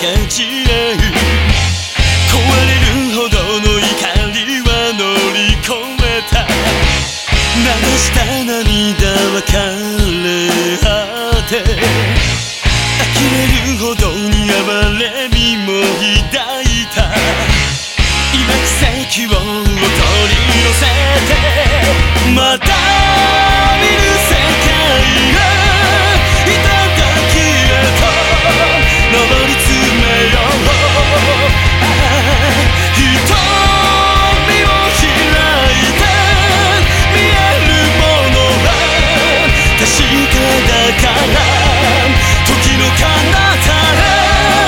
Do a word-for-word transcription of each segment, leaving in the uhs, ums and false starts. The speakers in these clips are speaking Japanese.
かち合う壊れるほどの怒りは乗り越えた流した涙は枯れ果て呆れるほどに哀れみも抱いた今奇跡を取り寄せてまた見る世界が頂へと上り詰めよう瞳を開いて見えるものは確かだから時の彼方へ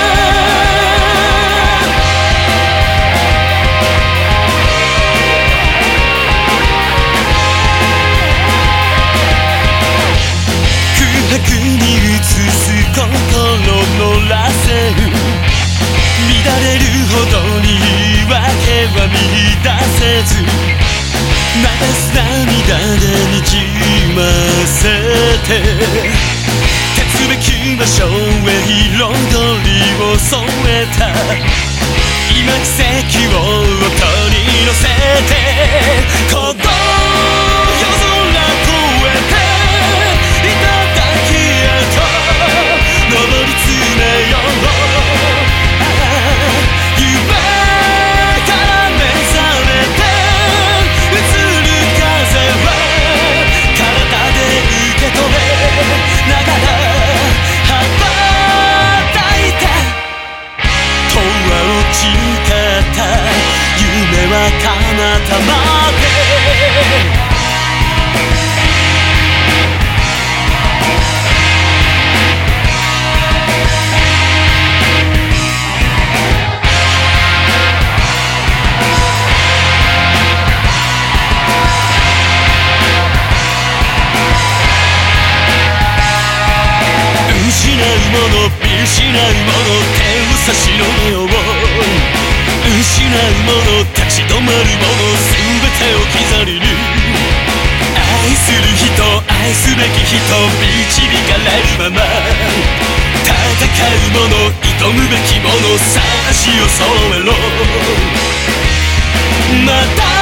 空白に映す心の螺旋乱れるほどに言い訳は見出せず流す涙でにじませて鉄べき場所へ彩りを添えた今奇跡を取り乗せて鼓動夜空越えて頂へと上り詰めよう夢は彼方まで失うもの見失うもの手を差し伸べよう失うもの立ち止まるもの全てを置き去りに愛する人愛すべき人導かれるまま戦うもの挑むべきものさあ足を添えろまた